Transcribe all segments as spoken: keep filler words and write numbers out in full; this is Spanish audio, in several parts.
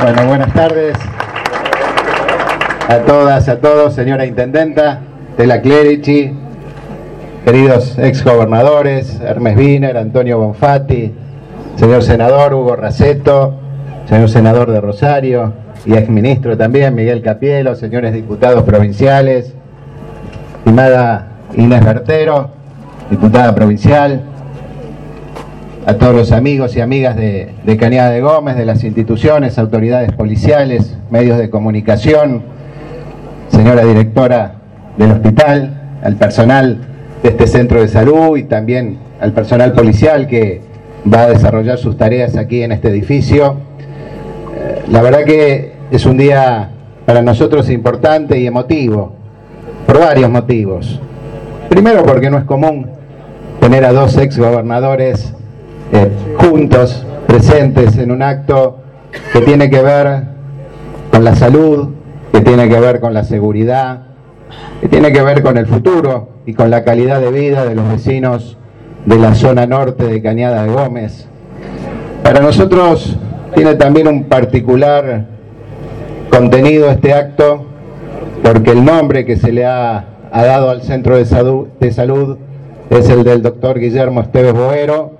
Bueno, buenas tardes a todas, a todos, señora Intendenta, Tela Clerici, queridos exgobernadores, Hermes Wiener, Antonio Bonfatti, señor senador Hugo Raceto, señor senador de Rosario y exministro también, Miguel Capielo, señores diputados provinciales, estimada Inés Bertero, diputada provincial, a todos los amigos y amigas de, de Cañada de Gómez, de las instituciones, autoridades policiales, medios de comunicación, señora directora del hospital, al personal de este centro de salud y también al personal policial que va a desarrollar sus tareas aquí en este edificio. Eh, la verdad que es un día para nosotros importante y emotivo, por varios motivos. Primero porque no es común tener a dos exgobernadores Eh, juntos, presentes en un acto que tiene que ver con la salud, que tiene que ver con la seguridad, que tiene que ver con el futuro y con la calidad de vida de los vecinos de la zona norte de Cañada de Gómez. Para nosotros tiene también un particular contenido este acto, porque el nombre que se le ha, ha dado al Centro de Salud, de Salud es el del doctor Guillermo Esteves Boero,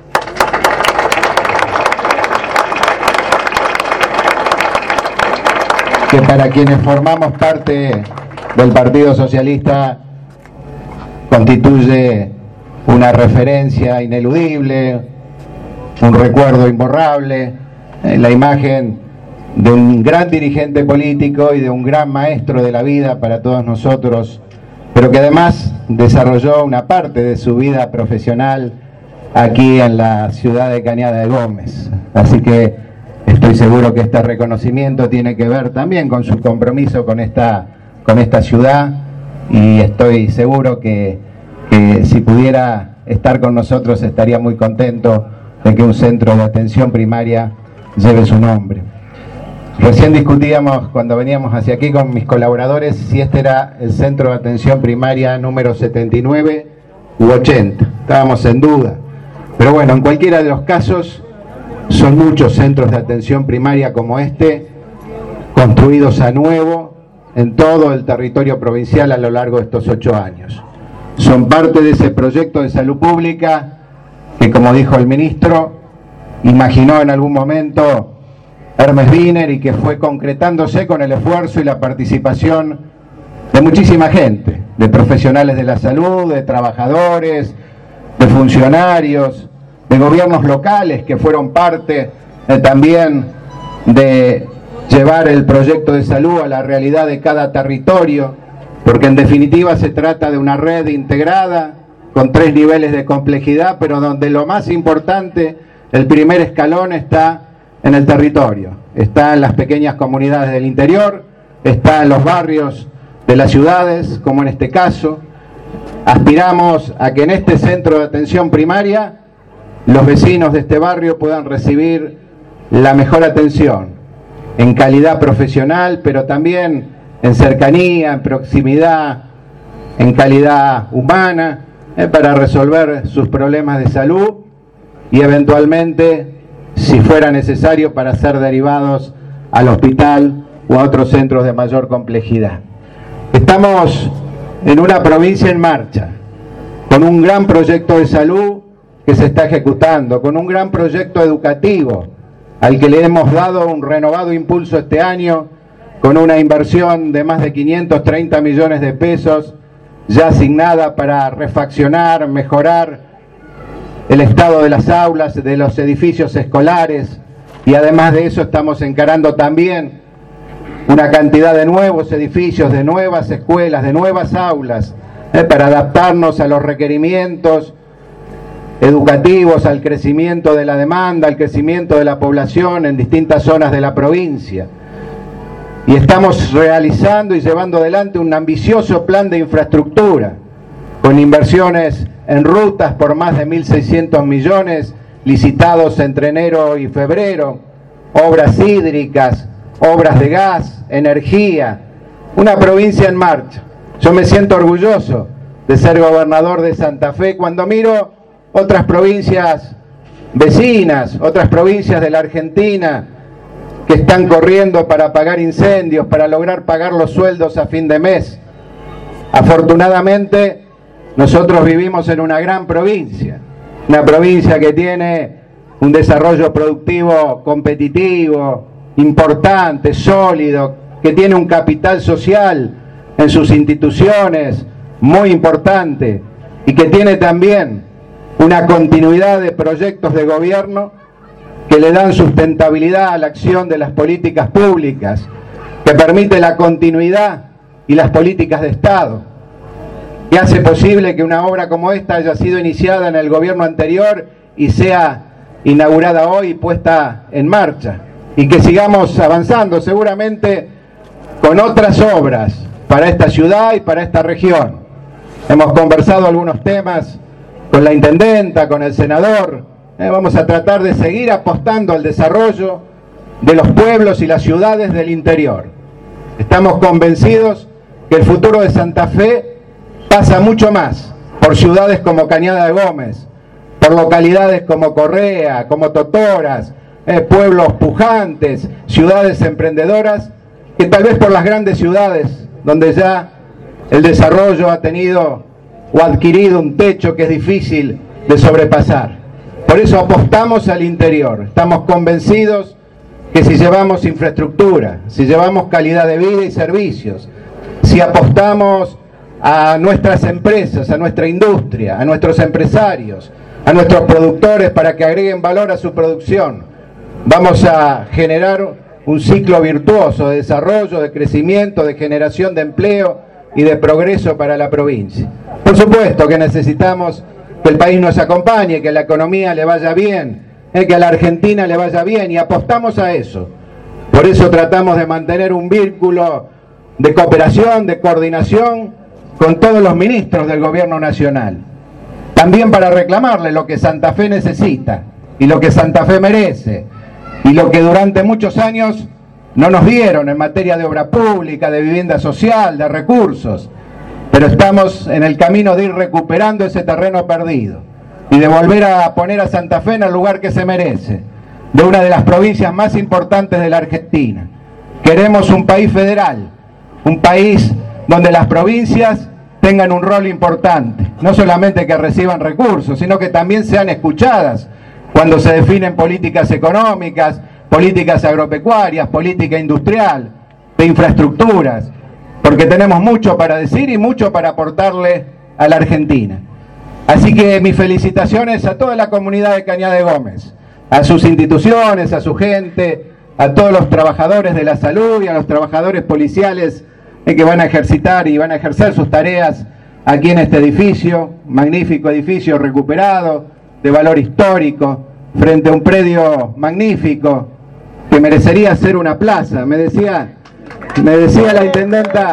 que para quienes formamos parte del Partido Socialista constituye una referencia ineludible, un recuerdo imborrable, eh, la imagen de un gran dirigente político y de un gran maestro de la vida para todos nosotros, pero que además desarrolló una parte de su vida profesional aquí en la ciudad de Cañada de Gómez. Así que estoy seguro que este reconocimiento tiene que ver también con su compromiso con esta, con esta ciudad, y estoy seguro que, que si pudiera estar con nosotros estaría muy contento de que un centro de atención primaria lleve su nombre. Recién discutíamos cuando veníamos hacia aquí con mis colaboradores si este era el centro de atención primaria número setenta y nueve u ochenta. Estábamos en duda. Pero bueno, en cualquiera de los casos, son muchos centros de atención primaria como este, construidos a nuevo en todo el territorio provincial a lo largo de estos ocho años. Son parte de ese proyecto de salud pública que, como dijo el ministro, imaginó en algún momento Hermes Wiener y que fue concretándose con el esfuerzo y la participación de muchísima gente, de profesionales de la salud, de trabajadores, de funcionarios, de gobiernos locales que fueron parte eh, también de llevar el proyecto de salud a la realidad de cada territorio, porque en definitiva se trata de una red integrada con tres niveles de complejidad, pero donde lo más importante, el primer escalón, está en el territorio, está en las pequeñas comunidades del interior, está en los barrios de las ciudades, como en este caso. Aspiramos a que en este centro de atención primaria los vecinos de este barrio puedan recibir la mejor atención, en calidad profesional, pero también en cercanía, en proximidad, en calidad humana, eh, para resolver sus problemas de salud y eventualmente, si fuera necesario, para ser derivados al hospital o a otros centros de mayor complejidad. Estamos en una provincia en marcha, con un gran proyecto de salud que se está ejecutando, con un gran proyecto educativo al que le hemos dado un renovado impulso este año, con una inversión de más de quinientos treinta millones de pesos ya asignada para refaccionar, mejorar el estado de las aulas, de los edificios escolares, y además de eso estamos encarando también una cantidad de nuevos edificios, de nuevas escuelas, de nuevas aulas, eh, para adaptarnos a los requerimientos educativos, al crecimiento de la demanda, al crecimiento de la población en distintas zonas de la provincia. Y estamos realizando y llevando adelante un ambicioso plan de infraestructura, con inversiones en rutas por más de mil seiscientos millones, licitados entre enero y febrero, obras hídricas, obras de gas, energía, una provincia en marcha. Yo me siento orgulloso de ser gobernador de Santa Fe cuando miro otras provincias vecinas, otras provincias de la Argentina, que que están corriendo para apagar incendios, para lograr pagar los sueldos a fin de mes. Afortunadamente, nosotros vivimos en una gran provincia, una provincia que tiene un desarrollo productivo competitivo, importante, sólido, que tiene un capital social en sus instituciones muy importante y que tiene también una continuidad de proyectos de gobierno que le dan sustentabilidad a la acción de las políticas públicas, que permite la continuidad y las políticas de Estado, que hace posible que una obra como esta haya sido iniciada en el gobierno anterior y sea inaugurada hoy y puesta en marcha, y que sigamos avanzando seguramente con otras obras para esta ciudad y para esta región. Hemos conversado algunos temas con la intendenta, con el senador. Eh, vamos a tratar de seguir apostando al desarrollo de los pueblos y las ciudades del interior. Estamos convencidos que el futuro de Santa Fe pasa mucho más por ciudades como Cañada de Gómez, por localidades como Correa, como Totoras, eh, pueblos pujantes, ciudades emprendedoras, que tal vez por las grandes ciudades donde ya el desarrollo ha tenido o adquirido un techo que es difícil de sobrepasar. Por eso apostamos al interior. Estamos convencidos que si llevamos infraestructura, si llevamos calidad de vida y servicios, si apostamos a nuestras empresas, a nuestra industria, a nuestros empresarios, a nuestros productores para que agreguen valor a su producción, vamos a generar un ciclo virtuoso de desarrollo, de crecimiento, de generación de empleo y de progreso para la provincia. Por supuesto que necesitamos que el país nos acompañe, que la economía le vaya bien, eh, que a la Argentina le vaya bien, y apostamos a eso. Por eso tratamos de mantener un vínculo de cooperación, de coordinación con todos los ministros del gobierno nacional. También para reclamarle lo que Santa Fe necesita y lo que Santa Fe merece y lo que durante muchos años no nos dieron en materia de obra pública, de vivienda social, de recursos. Pero estamos en el camino de ir recuperando ese terreno perdido y de volver a poner a Santa Fe en el lugar que se merece, de una de las provincias más importantes de la Argentina. Queremos un país federal, un país donde las provincias tengan un rol importante, no solamente que reciban recursos, sino que también sean escuchadas cuando se definen políticas económicas, políticas agropecuarias, política industrial, de infraestructuras, porque tenemos mucho para decir y mucho para aportarle a la Argentina. Así que mis felicitaciones a toda la comunidad de Cañada de Gómez, a sus instituciones, a su gente, a todos los trabajadores de la salud y a los trabajadores policiales eh, que van a ejercitar y van a ejercer sus tareas aquí en este edificio, magnífico edificio recuperado, de valor histórico, frente a un predio magnífico que merecería ser una plaza. Me decía, me decía la intendenta,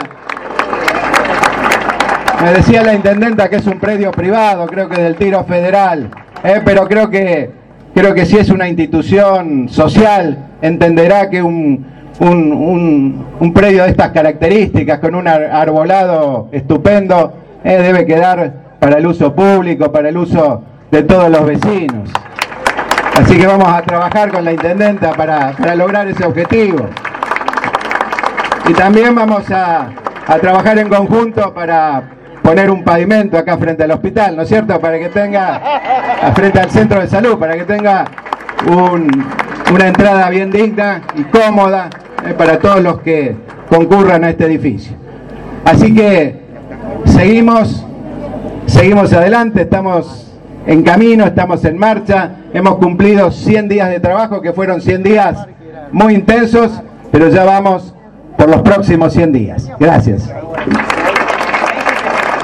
me decía la intendenta que es un predio privado, creo que del Tiro Federal, eh, pero creo que creo que si es una institución social entenderá que un, un, un, un predio de estas características con un arbolado estupendo eh, debe quedar para el uso público, para el uso de todos los vecinos. Así que vamos a trabajar con la intendenta para, para lograr ese objetivo. Y también vamos a, a trabajar en conjunto para poner un pavimento acá frente al hospital, ¿no es cierto? Para que tenga, frente al centro de salud, para que tenga un, una entrada bien digna y cómoda eh, para todos los que concurran a este edificio. Así que seguimos, seguimos adelante, estamos en camino, estamos en marcha, hemos cumplido cien días de trabajo, que fueron cien días muy intensos, pero ya vamos por los próximos cien días. Gracias.